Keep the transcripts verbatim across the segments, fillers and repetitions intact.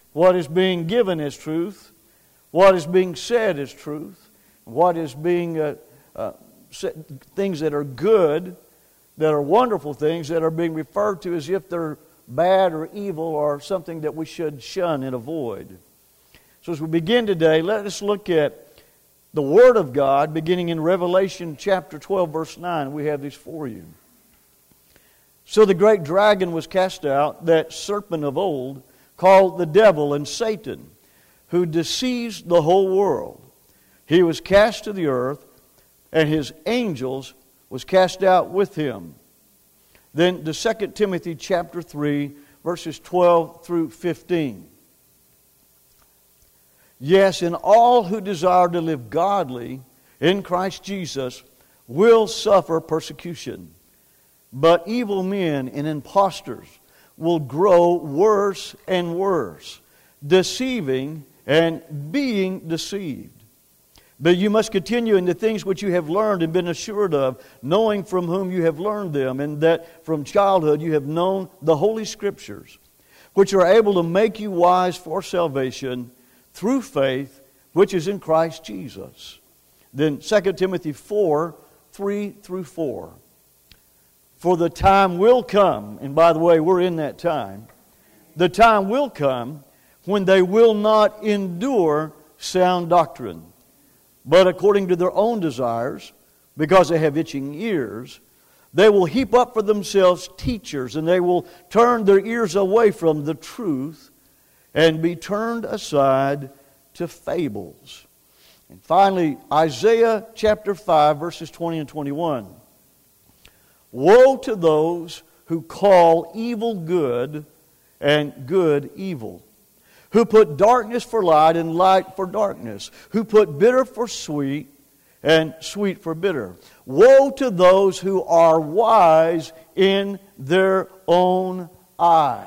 what is being given as truth, what is being said as truth, what is being uh, uh, things that are good, that are wonderful things, that are being referred to as if they're bad or evil or something that we should shun and avoid. So as we begin today, let us look at the Word of God beginning in Revelation chapter twelve, verse nine. We have these for you. So the great dragon was cast out, that serpent of old, called the devil and Satan, who deceives the whole world. He was cast to the earth, and his angels was cast out with him. Then the Second Timothy chapter three, verses twelve through fifteen. Yes, and all who desire to live godly in Christ Jesus will suffer persecution. But evil men and impostors will grow worse and worse, deceiving and being deceived. But you must continue in the things which you have learned and been assured of, knowing from whom you have learned them, and that from childhood you have known the Holy Scriptures, which are able to make you wise for salvation through faith, which is in Christ Jesus. Then Second Timothy four, three through four. For the time will come, and by the way, we're in that time. The time will come when they will not endure sound doctrine, but according to their own desires, because they have itching ears, they will heap up for themselves teachers, and they will turn their ears away from the truth and be turned aside to fables. And finally, Isaiah chapter five, verses twenty and twenty-one. Woe to those who call evil good and good evil, who put darkness for light and light for darkness, who put bitter for sweet and sweet for bitter. Woe to those who are wise in their own eyes.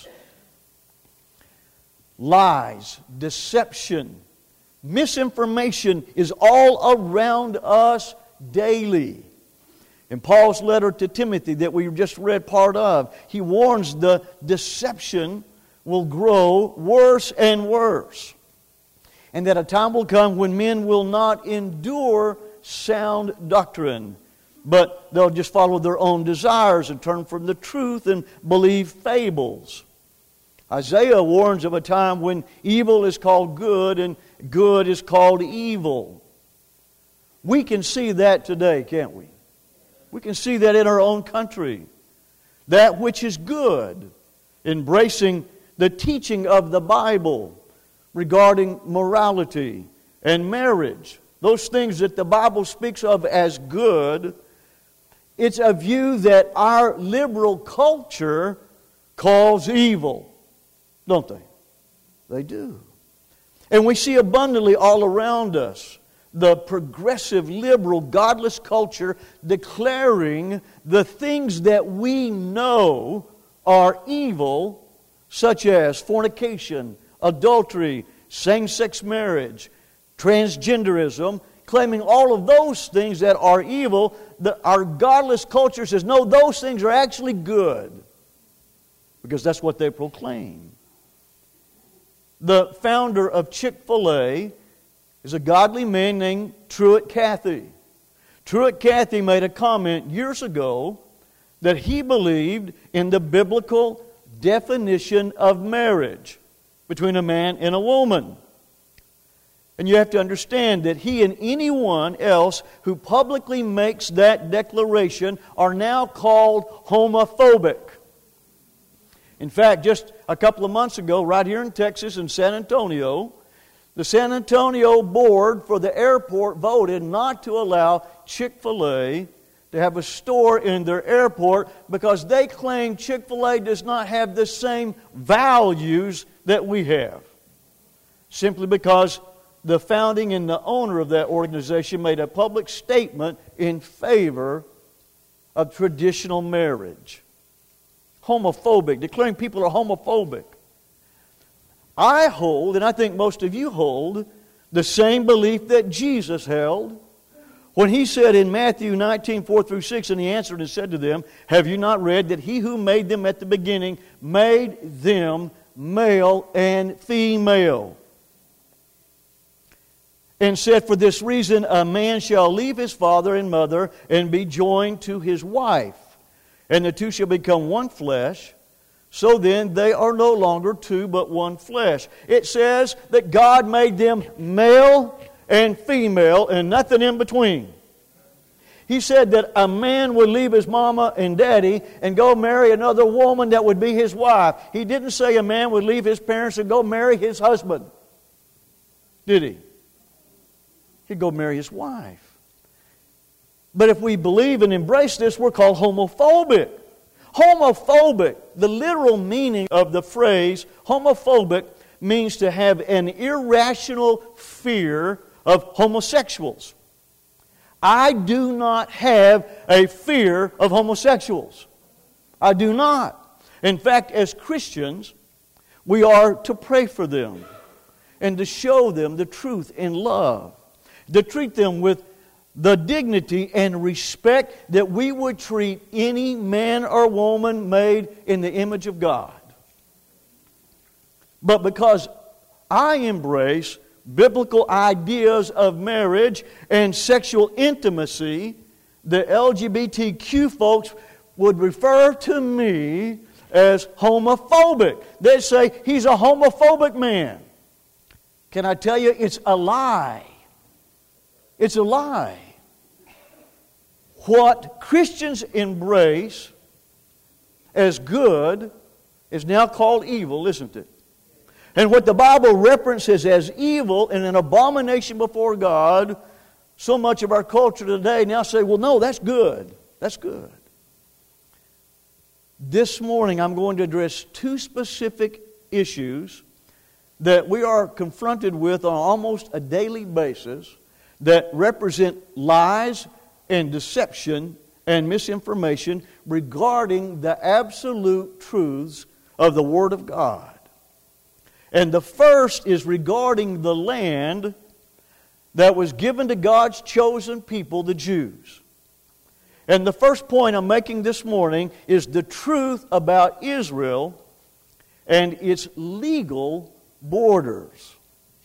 Lies, deception, misinformation is all around us daily. In Paul's letter to Timothy that we just read part of, he warns the deception will grow worse and worse. And that a time will come when men will not endure sound doctrine, but they'll just follow their own desires and turn from the truth and believe fables. Isaiah warns of a time when evil is called good and good is called evil. We can see that today, can't we? We can see that in our own country. That which is good, embracing the teaching of the Bible regarding morality and marriage, those things that the Bible speaks of as good, it's a view that our liberal culture calls evil. Don't they? They do. And we see abundantly all around us the progressive, liberal, godless culture declaring the things that we know are evil, such as fornication, adultery, same-sex marriage, transgenderism, claiming all of those things that are evil. The, our godless culture says, no, those things are actually good, because that's what they proclaim. The founder of Chick-fil-A is a godly man named Truett Cathy. Truett Cathy made a comment years ago that he believed in the biblical definition of marriage between a man and a woman. And you have to understand that he and anyone else who publicly makes that declaration are now called homophobic. In fact, just a couple of months ago, right here in Texas, in San Antonio, the San Antonio board for the airport voted not to allow Chick-fil-A to have a store in their airport because they claim Chick-fil-A does not have the same values that we have. Simply because the founding and the owner of that organization made a public statement in favor of traditional marriage. Homophobic, declaring people are homophobic. I hold, and I think most of you hold, the same belief that Jesus held when He said in Matthew nineteen, four through six, and He answered and said to them, have you not read that He who made them at the beginning made them male and female. And said, for this reason, a man shall leave his father and mother and be joined to his wife, and the two shall become one flesh. So then they are no longer two, but one flesh. It says that God made them male and female and nothing in between. He said that a man would leave his mama and daddy and go marry another woman that would be his wife. He didn't say a man would leave his parents and go marry his husband. Did he? He'd go marry his wife. But if we believe and embrace this, we're called homophobic. Homophobic, the literal meaning of the phrase homophobic means to have an irrational fear of homosexuals. I do not have a fear of homosexuals. I do not. In fact, as Christians, we are to pray for them and to show them the truth in love, to treat them with the dignity and respect that we would treat any man or woman made in the image of God. But because I embrace biblical ideas of marriage and sexual intimacy, the L G B T Q folks would refer to me as homophobic. They'd say, he's a homophobic man. Can I tell you, it's a lie. It's a lie. What Christians embrace as good is now called evil, isn't it? And what the Bible references as evil and an abomination before God, so much of our culture today now say, well, no, that's good. That's good. This morning I'm going to address two specific issues that we are confronted with on almost a daily basis that represent lies and deception and misinformation regarding the absolute truths of the Word of God. And the first is regarding the land that was given to God's chosen people, the Jews. And the first point I'm making this morning is the truth about Israel and its legal borders.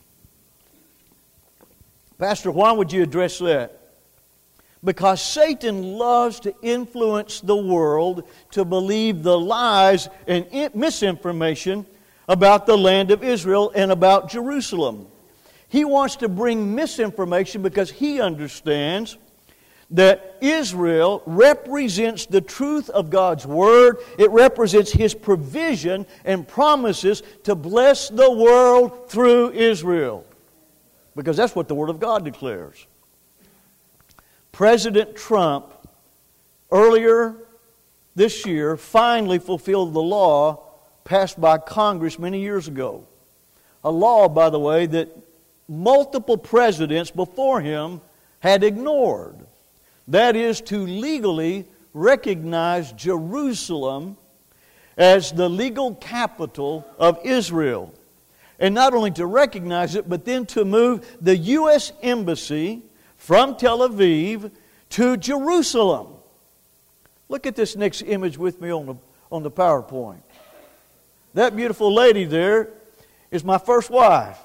Pastor, why would you address that? Because Satan loves to influence the world to believe the lies and misinformation about the land of Israel and about Jerusalem. He wants to bring misinformation because he understands that Israel represents the truth of God's Word. It represents His provision and promises to bless the world through Israel. Because that's what the Word of God declares. President Trump, earlier this year, finally fulfilled the law passed by Congress many years ago. A law, by the way, that multiple presidents before him had ignored. That is to legally recognize Jerusalem as the legal capital of Israel. And not only to recognize it, but then to move the U S Embassy from Tel Aviv to Jerusalem. Look at this next image with me on the, on the PowerPoint. That beautiful lady there is my first wife.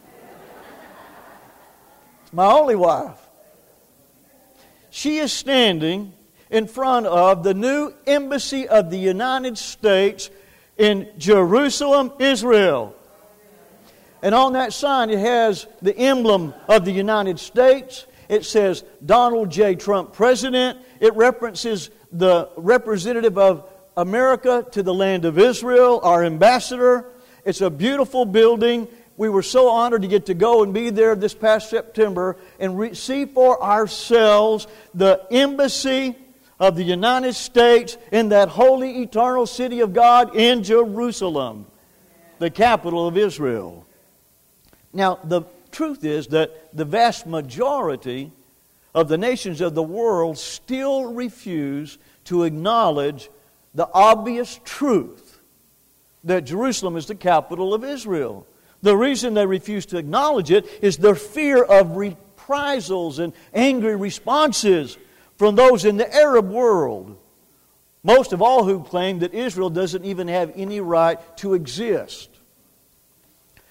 It's my only wife. She is standing in front of the new embassy of the United States in Jerusalem, Israel. And on that sign it has the emblem of the United States. It says Donald J. Trump President. It references the representative of America to the land of Israel, our ambassador. It's a beautiful building. We were so honored to get to go and be there this past September and re- see for ourselves the embassy of the United States in that holy, eternal city of God in Jerusalem, the capital of Israel. Now, the truth is that the vast majority of the nations of the world still refuse to acknowledge the obvious truth that Jerusalem is the capital of Israel. The reason they refuse to acknowledge it is their fear of reprisals and angry responses from those in the Arab world. Most of all who claim that Israel doesn't even have any right to exist.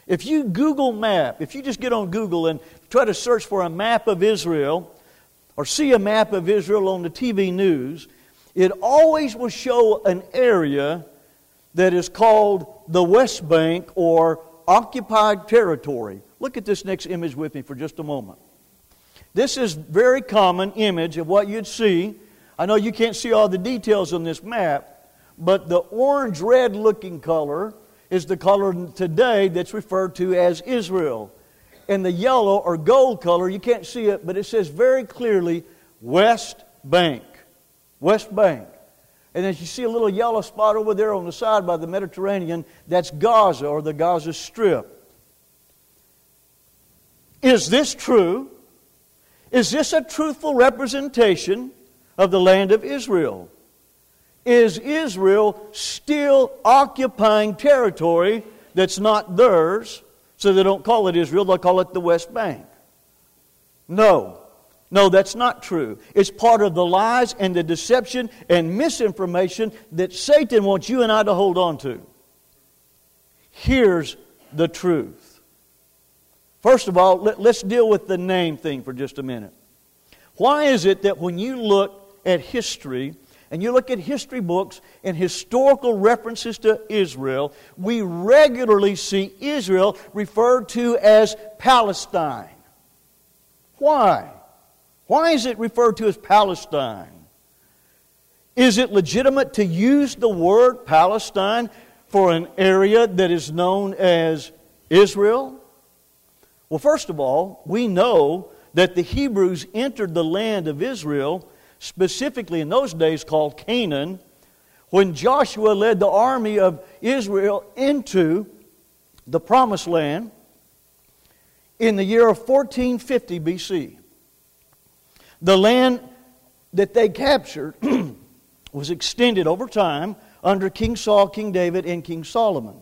If you Google map, if you just get on Google and try to search for a map of Israel, or see a map of Israel on the T V news, it always will show an area that is called the West Bank or occupied territory. Look at this next image with me for just a moment. This is a very common image of what you'd see. I know you can't see all the details on this map, but the orange-red looking color is the color today that's referred to as Israel. And the yellow or gold color, you can't see it, but it says very clearly West Bank. West Bank. And as you see a little yellow spot over there on the side by the Mediterranean, that's Gaza or the Gaza Strip. Is this true? Is this a truthful representation of the land of Israel? Is Israel still occupying territory that's not theirs, so they don't call it Israel, they'll call it the West Bank? No. No, that's not true. It's part of the lies and the deception and misinformation that Satan wants you and I to hold on to. Here's the truth. First of all, let, let's deal with the name thing for just a minute. Why is it that when you look at history, and you look at history books and historical references to Israel, we regularly see Israel referred to as Palestine? Why? Why is it referred to as Palestine? Is it legitimate to use the word Palestine for an area that is known as Israel? Well, first of all, we know that the Hebrews entered the land of Israel, specifically in those days called Canaan, when Joshua led the army of Israel into the Promised Land in the year of fourteen fifty B C. The land that they captured was extended over time under King Saul, King David, and King Solomon.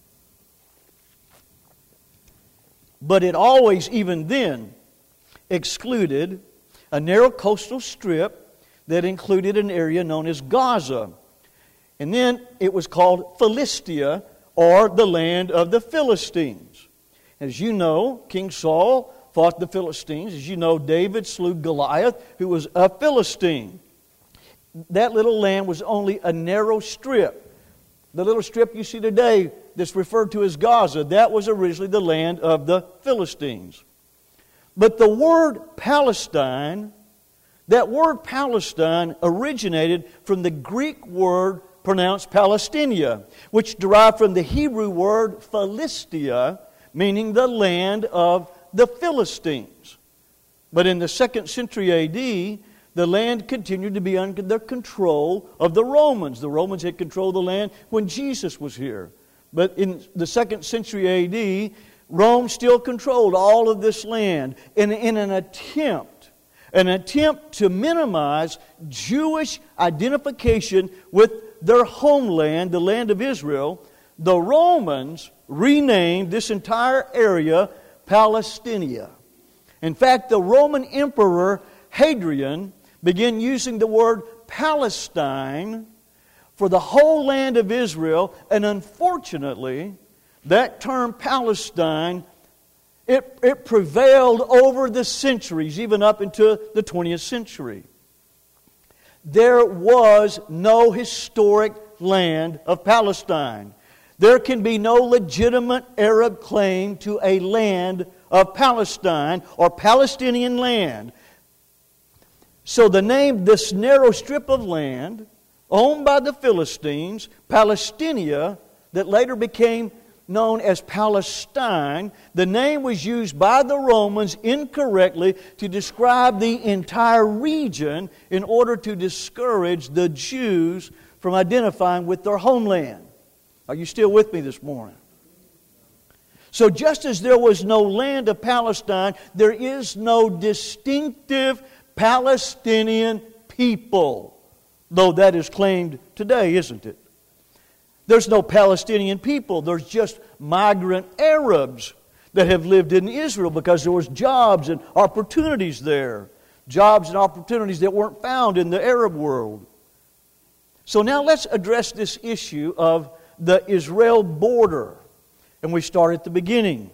But it always, even then, excluded a narrow coastal strip that included an area known as Gaza. And then it was called Philistia, or the land of the Philistines. As you know, King Saul fought the Philistines. As you know, David slew Goliath, who was a Philistine. That little land was only a narrow strip. The little strip you see today that's referred to as Gaza, that was originally the land of the Philistines. But the word Palestine, that word Palestine originated from the Greek word pronounced Palestinia, which derived from the Hebrew word Philistia, meaning the land of the Philistines. But in the second century A D, the land continued to be under the control of the Romans. The Romans had controlled the land when Jesus was here. But in the second century A D, Rome still controlled all of this land. And in an attempt, an attempt to minimize Jewish identification with their homeland, the land of Israel, the Romans renamed this entire area Palestinia. In fact, the Roman Emperor Hadrian began using the word Palestine for the whole land of Israel, and unfortunately, that term Palestine, it, it prevailed over the centuries, even up into the twentieth century. There was no historic land of Palestine. There can be no legitimate Arab claim to a land of Palestine or Palestinian land. So the name, this narrow strip of land owned by the Philistines, Palestinia, that later became known as Palestine, the name was used by the Romans incorrectly to describe the entire region in order to discourage the Jews from identifying with their homeland. Are you still with me this morning? So just as there was no land of Palestine, there is no distinctive Palestinian people, though that is claimed today, isn't it? There's no Palestinian people. There's just migrant Arabs that have lived in Israel because there was jobs and opportunities there. Jobs and opportunities that weren't found in the Arab world. So now let's address this issue of the Israel border. And we start at the beginning.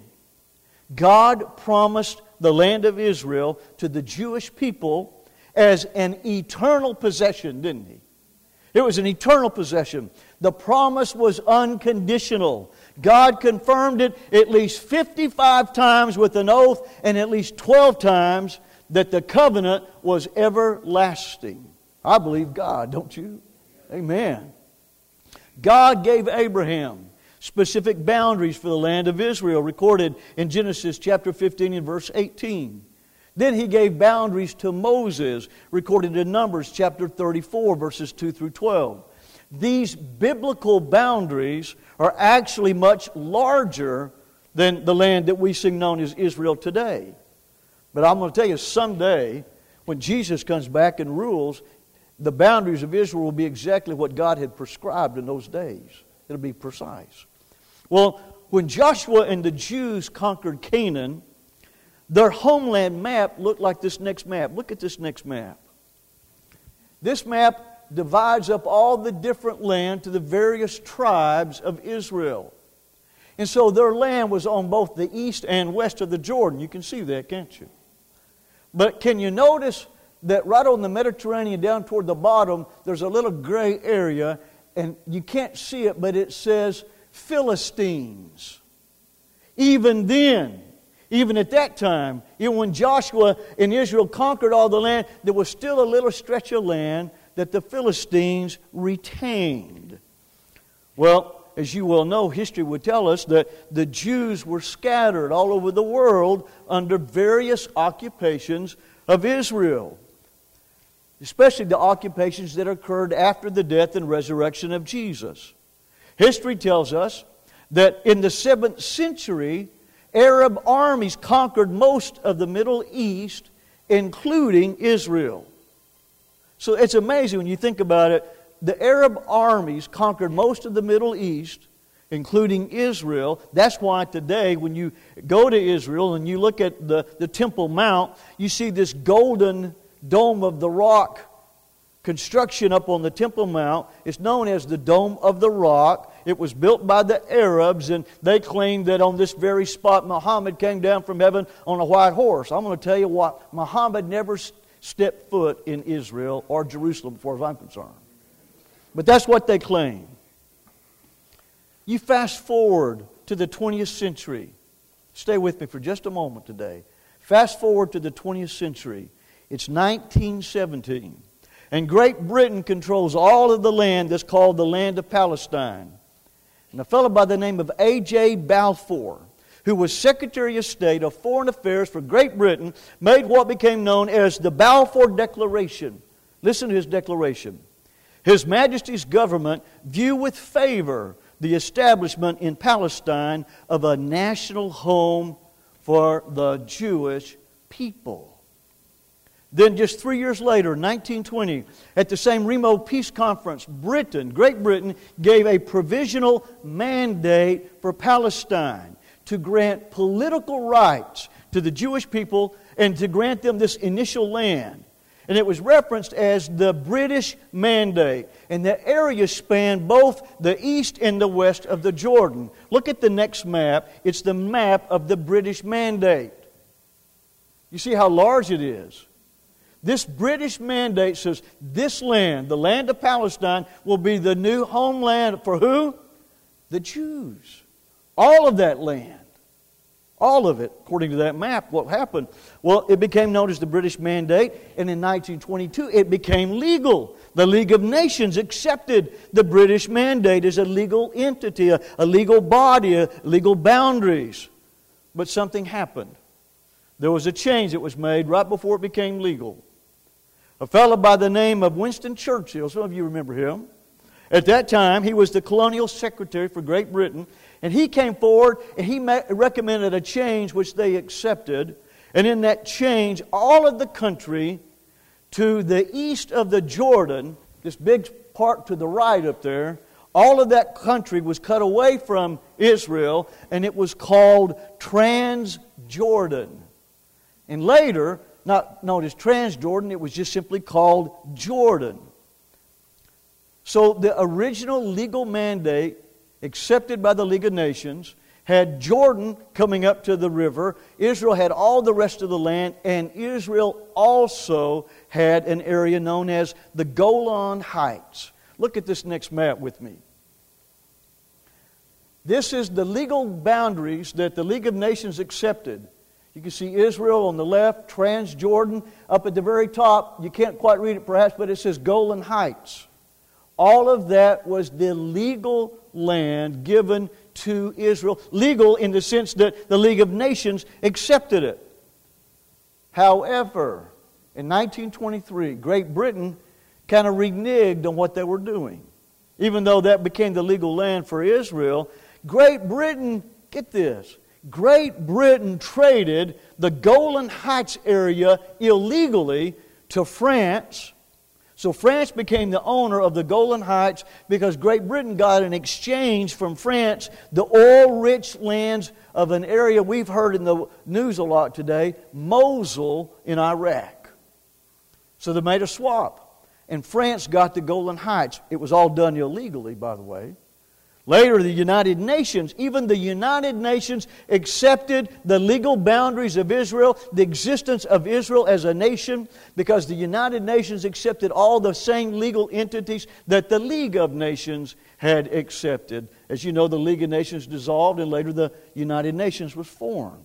God promised the land of Israel to the Jewish people as an eternal possession, didn't He? It was an eternal possession. The promise was unconditional. God confirmed it at least fifty-five times with an oath and at least twelve times that the covenant was everlasting. I believe God, don't you? Amen. God gave Abraham specific boundaries for the land of Israel, recorded in Genesis chapter fifteen and verse eighteen. Then He gave boundaries to Moses, recorded in Numbers chapter thirty-four, verses two through twelve. These biblical boundaries are actually much larger than the land that we see known as Israel today. But I'm going to tell you, someday, when Jesus comes back and rules, the boundaries of Israel will be exactly what God had prescribed in those days. It'll be precise. Well, when Joshua and the Jews conquered Canaan, their homeland map looked like this next map. Look at this next map. This map divides up all the different land to the various tribes of Israel. And so their land was on both the east and west of the Jordan. You can see that, can't you? But can you notice that right on the Mediterranean down toward the bottom, there's a little gray area, and you can't see it, but it says Philistines. Even then, even at that time, even when Joshua and Israel conquered all the land, there was still a little stretch of land that the Philistines retained. Well, as you well know, history would tell us that the Jews were scattered all over the world under various occupations of Israel, especially the occupations that occurred after the death and resurrection of Jesus. History tells us that in the seventh century, Arab armies conquered most of the Middle East, including Israel. So it's amazing when you think about it. The Arab armies conquered most of the Middle East, including Israel. That's why today when you go to Israel and you look at the, the Temple Mount, you see this golden Dome of the Rock construction up on the Temple Mount. It's known as the Dome of the Rock. It was built by the Arabs, and they claim that on this very spot Muhammad came down from heaven on a white horse. I'm going to tell you what, Muhammad never stepped foot in Israel or Jerusalem, as far as I'm concerned. But that's what they claim. You fast forward to the twentieth century. Stay with me for just a moment today. Fast forward to the twentieth century. It's nineteen seventeen. And Great Britain controls all of the land that's called the land of Palestine. And a fellow by the name of A J Balfour, who was Secretary of State of Foreign Affairs for Great Britain, made what became known as the Balfour Declaration. Listen to his declaration. His Majesty's government view with favor the establishment in Palestine of a national home for the Jewish people. Then just three years later, nineteen twenty, at the same Remo Peace Conference, Britain, Great Britain, gave a provisional mandate for Palestine to grant political rights to the Jewish people and to grant them this initial land. And it was referenced as the British Mandate. And the area spanned both the east and the west of the Jordan. Look at the next map. It's the map of the British Mandate. You see how large it is. This British Mandate says this land, the land of Palestine, will be the new homeland for who? The Jews. All of that land. All of it, according to that map. What happened? Well, it became known as the British Mandate, and in nineteen twenty-two it became legal. The League of Nations accepted the British Mandate as a legal entity, a, a legal body, a legal boundaries. But something happened. There was a change that was made right before it became legal. A fellow by the name of Winston Churchill, some of you remember him. At that time, he was the colonial secretary for Great Britain, and he came forward and he recommended a change which they accepted. And in that change, all of the country to the east of the Jordan, this big part to the right up there, all of that country was cut away from Israel, and it was called Transjordan. And later, not known as Transjordan, it was just simply called Jordan. So the original legal mandate accepted by the League of Nations had Jordan coming up to the river. Israel had all the rest of the land, and Israel also had an area known as the Golan Heights. Look at this next map with me. This is the legal boundaries that the League of Nations accepted. You can see Israel on the left, Transjordan up at the very top. You can't quite read it perhaps, but it says Golan Heights. All of that was the legal land given to Israel. Legal in the sense that the League of Nations accepted it. However, in nineteen twenty-three, Great Britain kind of reneged on what they were doing. Even though that became the legal land for Israel, Great Britain, get this, Great Britain traded the Golan Heights area illegally to France. So France became the owner of the Golan Heights because Great Britain got in exchange from France the oil-rich lands of an area we've heard in the news a lot today, Mosul in Iraq. So they made a swap. And France got the Golan Heights. It was all done illegally, by the way. Later, the United Nations, even the United Nations accepted the legal boundaries of Israel, the existence of Israel as a nation, because the United Nations accepted all the same legal entities that the League of Nations had accepted. As you know, the League of Nations dissolved, and later the United Nations was formed.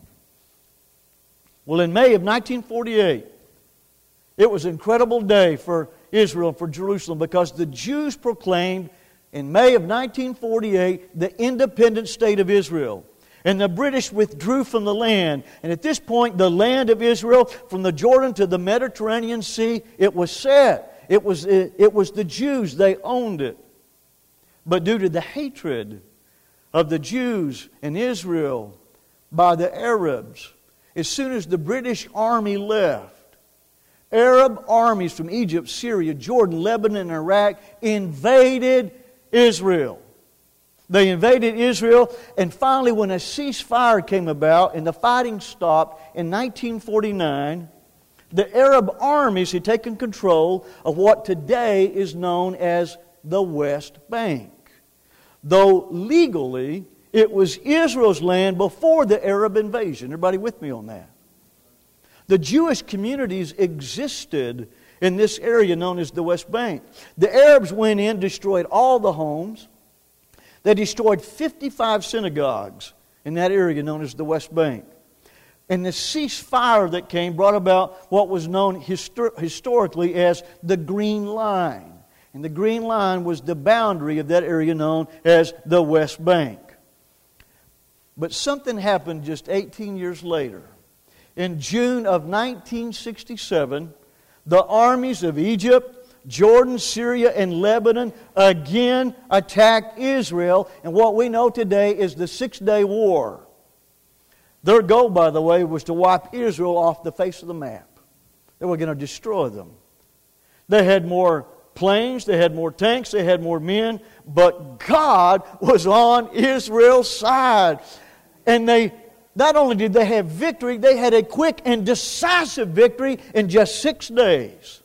Well, in May of nineteen forty-eight, it was an incredible day for Israel and for Jerusalem, because the Jews proclaimed in May of nineteen forty-eight, the independent state of Israel. And the British withdrew from the land. And at this point, the land of Israel, from the Jordan to the Mediterranean Sea, it was set. It was, it, it was the Jews. They owned it. But due to the hatred of the Jews in Israel by the Arabs, as soon as the British army left, Arab armies from Egypt, Syria, Jordan, Lebanon, and Iraq invaded Israel. They invaded Israel, and finally when a ceasefire came about and the fighting stopped in nineteen forty-nine, the Arab armies had taken control of what today is known as the West Bank. Though legally it was Israel's land before the Arab invasion. Everybody with me on that? The Jewish communities existed in this area known as the West Bank. The Arabs went in, destroyed all the homes. They destroyed fifty-five synagogues in that area known as the West Bank. And the ceasefire that came brought about what was known histor- historically as the Green Line. And the Green Line was the boundary of that area known as the West Bank. But something happened just eighteen years later. In June of nineteen sixty-seven, the armies of Egypt, Jordan, Syria, and Lebanon again attacked Israel in what we know today is the Six-Day War. Their goal, by the way, was to wipe Israel off the face of the map. They were going to destroy them. They had more planes, they had more tanks, they had more men, but God was on Israel's side. And they not only did they have victory, they had a quick and decisive victory in just six days.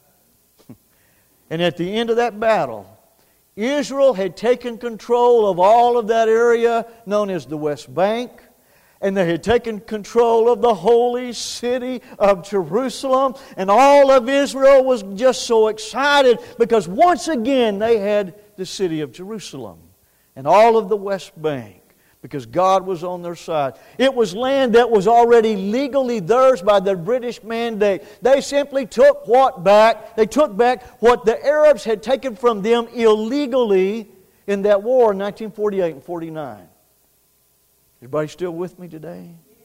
And at the end of that battle, Israel had taken control of all of that area known as the West Bank. And they had taken control of the holy city of Jerusalem. And all of Israel was just so excited because once again they had the city of Jerusalem and all of the West Bank, because God was on their side. It was land that was already legally theirs by the British mandate. They simply took what back? They took back what the Arabs had taken from them illegally in that war in nineteen forty-eight and forty-nine. Everybody still with me today?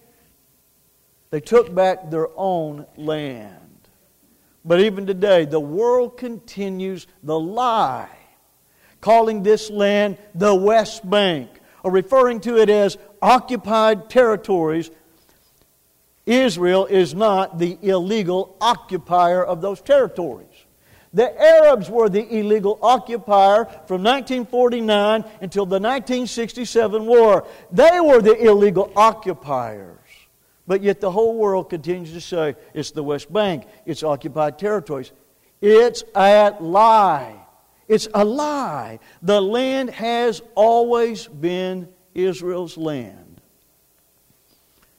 They took back their own land. But even today, the world continues the lie, calling this land the West Bank, or referring to it as occupied territories. Israel is not the illegal occupier of those territories. The Arabs were the illegal occupier from nineteen forty-nine until the nineteen sixty-seven war. They were the illegal occupiers. But yet the whole world continues to say it's the West Bank, it's occupied territories. It's a lie. It's a lie. The land has always been Israel's land.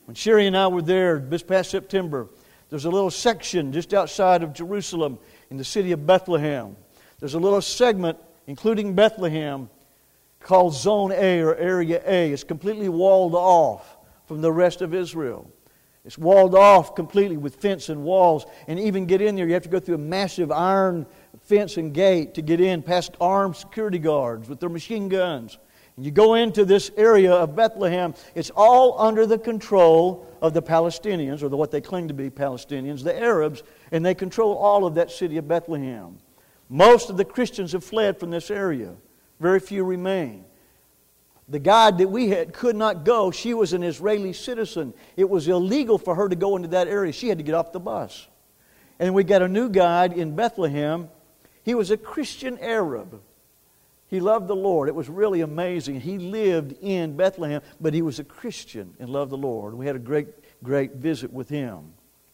When Sherry and I were there this past September, there's a little section just outside of Jerusalem in the city of Bethlehem. There's a little segment, including Bethlehem, called Zone A or Area A. It's completely walled off from the rest of Israel. It's walled off completely with fence and walls. And even get in there, you have to go through a massive iron fence and gate to get in, past armed security guards with their machine guns. And you go into this area of Bethlehem, it's all under the control of the Palestinians, or the, what they claim to be Palestinians, the Arabs, and they control all of that city of Bethlehem. Most of the Christians have fled from this area. Very few remain. The guide that we had could not go. She was an Israeli citizen. It was illegal for her to go into that area. She had to get off the bus. And we got a new guide in Bethlehem. He was a Christian Arab. He loved the Lord. It was really amazing. He lived in Bethlehem, but he was a Christian and loved the Lord. We had a great, great visit with him.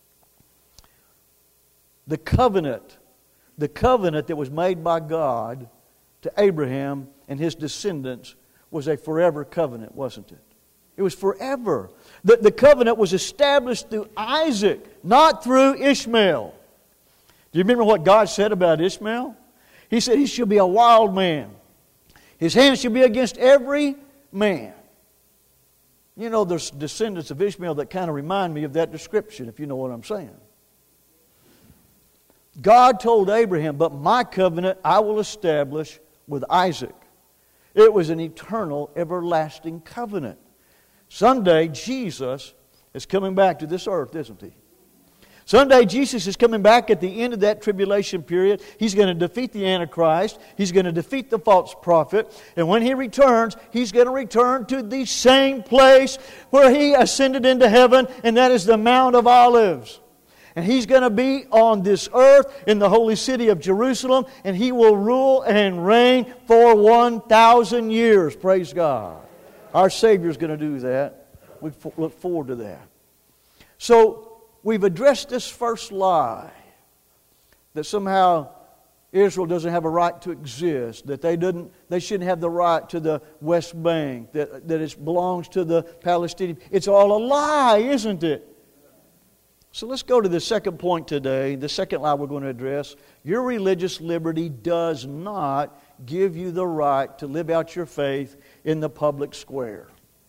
The covenant, the covenant that was made by God to Abraham and his descendants was a forever covenant, wasn't it? It was forever. The, the covenant was established through Isaac, not through Ishmael. Do you remember what God said about Ishmael? He said he shall be a wild man. His hand shall be against every man. You know, there's descendants of Ishmael that kind of remind me of that description, if you know what I'm saying. God told Abraham, but my covenant I will establish with Isaac. It was an eternal, everlasting covenant. Someday Jesus is coming back to this earth, isn't He? Someday Jesus is coming back at the end of that tribulation period. He's going to defeat the Antichrist. He's going to defeat the false prophet. And when He returns, He's going to return to the same place where He ascended into heaven, and that is the Mount of Olives. And He's going to be on this earth in the holy city of Jerusalem, and He will rule and reign for one thousand years. Praise God. Our Savior's going to do that. We look forward to that. So, we've addressed this first lie, that somehow Israel doesn't have a right to exist, that they didn't, they shouldn't have the right to the West Bank, that, that it belongs to the Palestinians. It's all a lie, isn't it? So let's go to the second point today, the second lie we're going to address. Your religious liberty does not give you the right to live out your faith in the public square.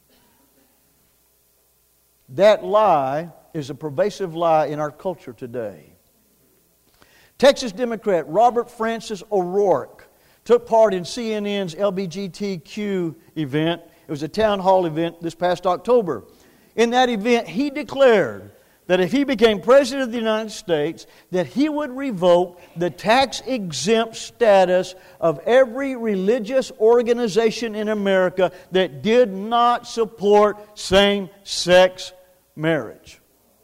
That lie is a pervasive lie in our culture today. Texas Democrat Robert Francis O'Rourke took part in C N N's L G B T Q event. It was a town hall event this past October. In that event, he declared that if he became President of the United States, that he would revoke the tax-exempt status of every religious organization in America that did not support same-sex marriage.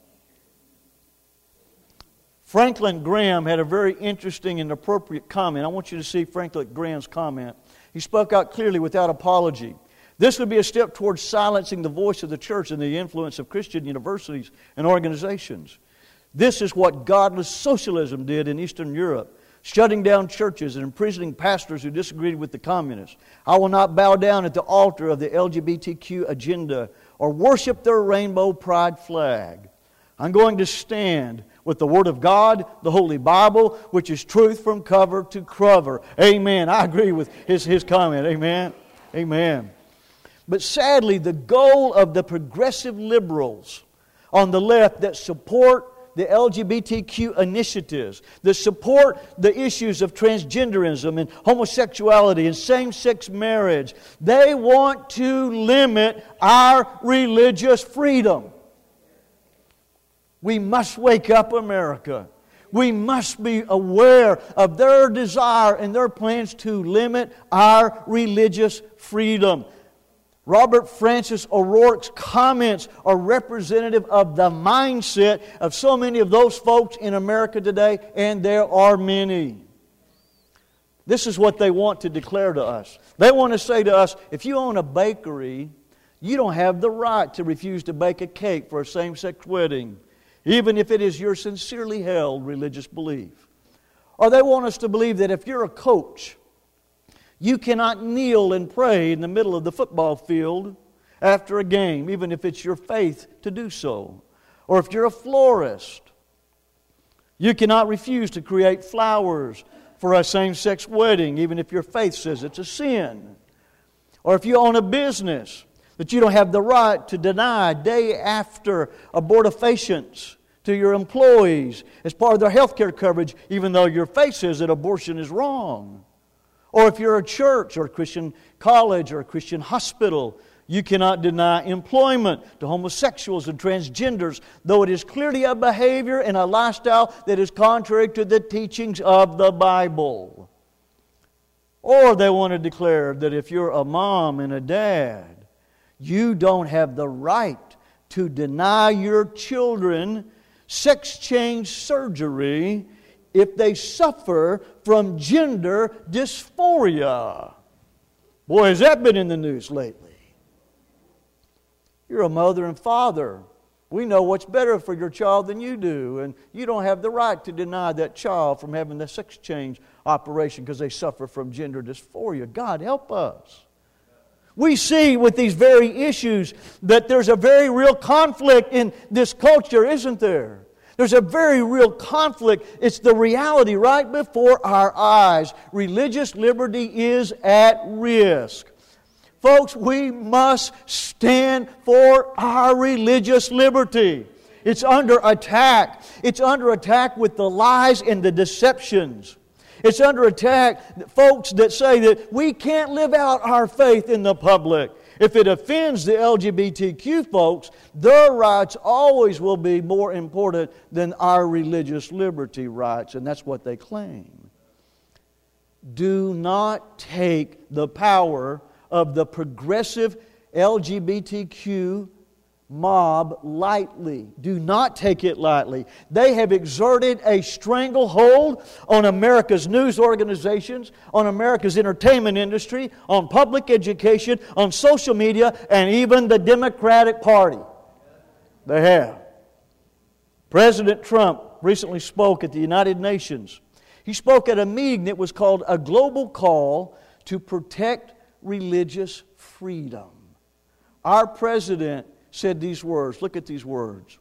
Franklin Graham had a very interesting and appropriate comment. I want you to see Franklin Graham's comment. He spoke out clearly without apology. This would be a step towards silencing the voice of the church and the influence of Christian universities and organizations. This is what godless socialism did in Eastern Europe, shutting down churches and imprisoning pastors who disagreed with the communists. I will not bow down at the altar of the L G B T Q agenda or worship their rainbow pride flag. I'm going to stand with the Word of God, the Holy Bible, which is truth from cover to cover. Amen. I agree with his, his comment. Amen. Amen. But sadly, the goal of the progressive liberals on the left that support the L G B T Q initiatives, that support the issues of transgenderism and homosexuality and same-sex marriage, they want to limit our religious freedom. We must wake up, America. We must be aware of their desire and their plans to limit our religious freedom. Robert Francis O'Rourke's comments are representative of the mindset of so many of those folks in America today, and there are many. This is what they want to declare to us. They want to say to us, if you own a bakery, you don't have the right to refuse to bake a cake for a same-sex wedding, even if it is your sincerely held religious belief. Or they want us to believe that if you're a coach, you cannot kneel and pray in the middle of the football field after a game, even if it's your faith to do so. Or if you're a florist, you cannot refuse to create flowers for a same-sex wedding, even if your faith says it's a sin. Or if you own a business, that you don't have the right to deny day after abortifacients to your employees as part of their health care coverage, even though your faith says that abortion is wrong. Or if you're a church or a Christian college or a Christian hospital, you cannot deny employment to homosexuals and transgenders, though it is clearly a behavior and a lifestyle that is contrary to the teachings of the Bible. Or they want to declare that if you're a mom and a dad, you don't have the right to deny your children sex change surgery if they suffer from gender dysphoria. Boy, has that been in the news lately. You're a mother and father. We know what's better for your child than you do, and you don't have the right to deny that child from having the sex change operation because they suffer from gender dysphoria. God, help us. We see with these very issues that there's a very real conflict in this culture, isn't there? There's a very real conflict. It's the reality right before our eyes. Religious liberty is at risk. Folks, we must stand for our religious liberty. It's under attack. It's under attack with the lies and the deceptions. It's under attack, folks that say that we can't live out our faith in the public. If it offends the L G B T Q folks, their rights always will be more important than our religious liberty rights, and that's what they claim. Do not take the power of the progressive L G B T Q mob lightly. Do not take it lightly. They have exerted a stranglehold on America's news organizations, on America's entertainment industry, on public education, on social media, and even the Democratic Party. They have. President Trump recently spoke at the United Nations. He spoke at a meeting that was called A Global Call to Protect Religious Freedom. Our president said these words. Look at these words.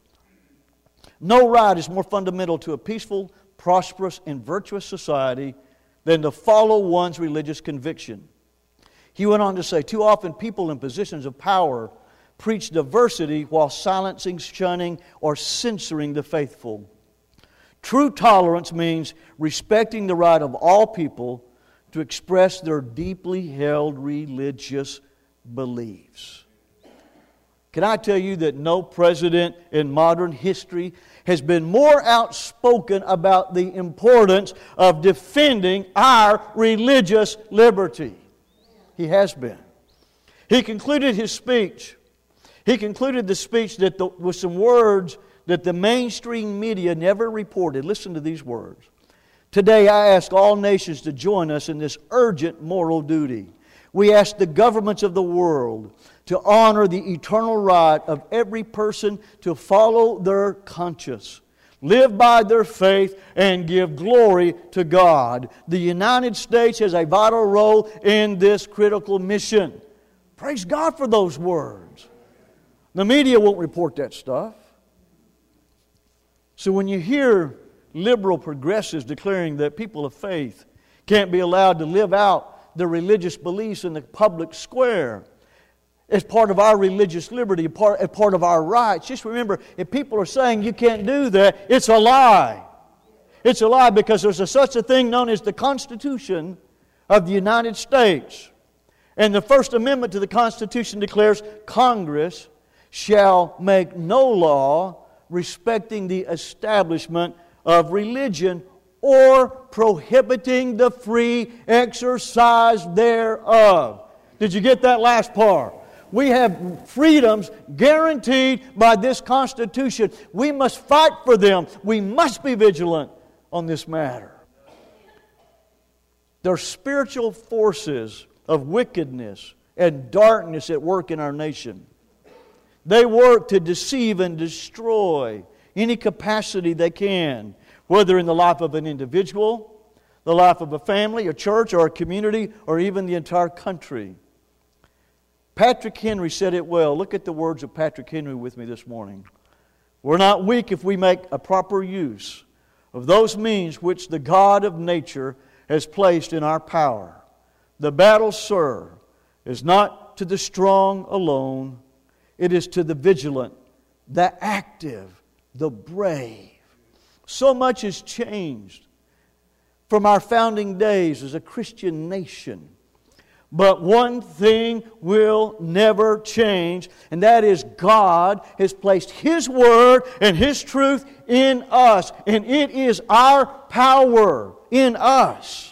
No right is more fundamental to a peaceful, prosperous, and virtuous society than to follow one's religious conviction. He went on to say, too often people in positions of power preach diversity while silencing, shunning, or censoring the faithful. True tolerance means respecting the right of all people to express their deeply held religious beliefs. Can I tell you that no president in modern history has been more outspoken about the importance of defending our religious liberty? He has been. He concluded his speech. He concluded the speech that the, with some words that the mainstream media never reported. Listen to these words. Today I ask all nations to join us in this urgent moral duty. We ask the governments of the world to honor the eternal right of every person to follow their conscience, live by their faith, and give glory to God. The United States has a vital role in this critical mission. Praise God for those words. The media won't report that stuff. So when you hear liberal progressives declaring that people of faith can't be allowed to live out their religious beliefs in the public square as part of our religious liberty, part, as part of our rights, just remember, if people are saying you can't do that, it's a lie. It's a lie because there's a, such a thing known as the Constitution of the United States. And the First Amendment to the Constitution declares Congress shall make no law respecting the establishment of religion or prohibiting the free exercise thereof. Did you get that last part? We have freedoms guaranteed by this Constitution. We must fight for them. We must be vigilant on this matter. There are spiritual forces of wickedness and darkness at work in our nation. They work to deceive and destroy any capacity they can, whether in the life of an individual, the life of a family, a church, or a community, or even the entire country. Patrick Henry said it well. Look at the words of Patrick Henry with me this morning. We're not weak if we make a proper use of those means which the God of nature has placed in our power. The battle, sir, is not to the strong alone. It is to the vigilant, the active, the brave. So much has changed from our founding days as a Christian nation. But one thing will never change, and that is God has placed His Word and His truth in us, and it is our power in us.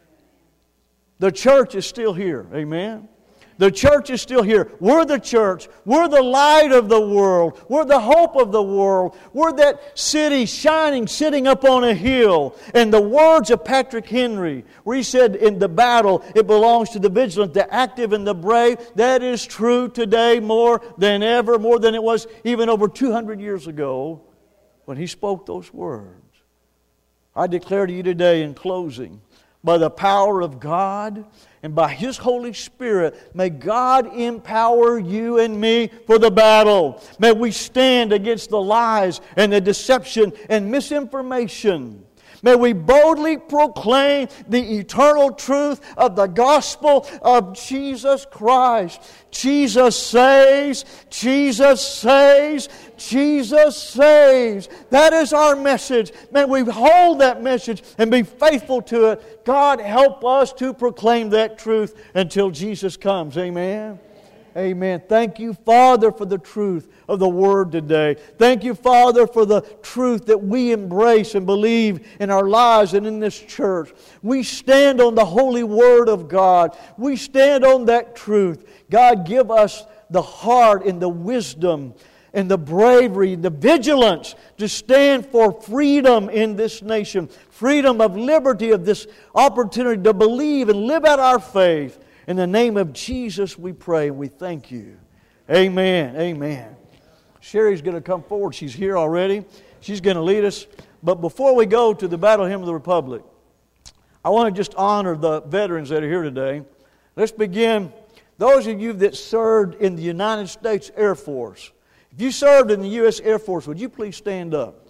The church is still here. Amen? The church is still here. We're the church. We're the light of the world. We're the hope of the world. We're that city shining, sitting up on a hill. And the words of Patrick Henry, where he said, in the battle, it belongs to the vigilant, the active, and the brave. That is true today more than ever, more than it was even over two hundred years ago when he spoke those words. I declare to you today in closing, by the power of God and by His Holy Spirit, may God empower you and me for the battle. May we stand against the lies and the deception and misinformation. May we boldly proclaim the eternal truth of the gospel of Jesus Christ. Jesus saves, Jesus saves, Jesus saves. That is our message. May we hold that message and be faithful to it. God, help us to proclaim that truth until Jesus comes. Amen. Amen. Thank you, Father, for the truth of the Word today. Thank you, Father, for the truth that we embrace and believe in our lives and in this church. We stand on the holy Word of God. We stand on that truth. God, give us the heart and the wisdom and the bravery, the vigilance to stand for freedom in this nation. Freedom of liberty, of this opportunity to believe and live out our faith. In the name of Jesus we pray and we thank you. Amen. Amen. Sherry's going to come forward. She's here already. She's going to lead us. But before we go to the Battle Hymn of the Republic, I want to just honor the veterans that are here today. Let's begin. Those of you that served in the United States Air Force. If you served in the U S Air Force, would you please stand up?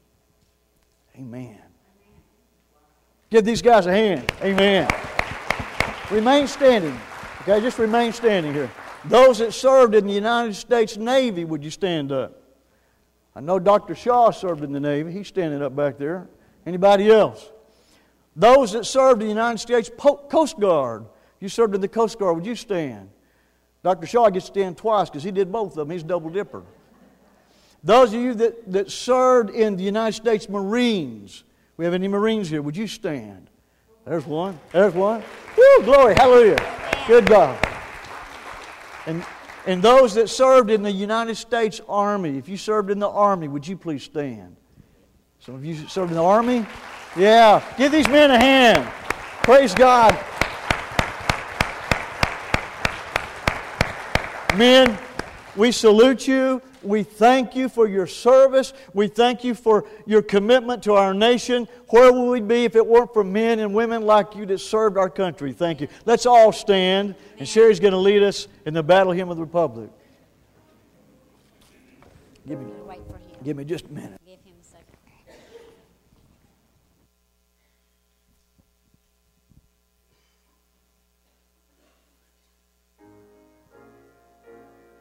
Amen. Give these guys a hand. Amen. Remain standing. Okay, just remain standing here. Those that served in the United States Navy, would you stand up? I know Doctor Shaw served in the Navy. He's standing up back there. Anybody else? Those that served in the United States Coast Guard. You served in the Coast Guard, would you stand? Doctor Shaw gets to stand twice because he did both of them. He's a double dipper. Those of you that, that served in the United States Marines. We have any Marines here? Would you stand? There's one. There's one. Woo, glory. Hallelujah. Good God. And, and those that served in the United States Army, if you served in the Army, would you please stand? Some of you served in the Army? Yeah. Give these men a hand. Praise God. Men, we salute you. We thank you for your service. We thank you for your commitment to our nation. Where would we be if it weren't for men and women like you that served our country? Thank you. Let's all stand. And Sherry's going to lead us in the Battle Hymn of the Republic. Give me, give me just a minute.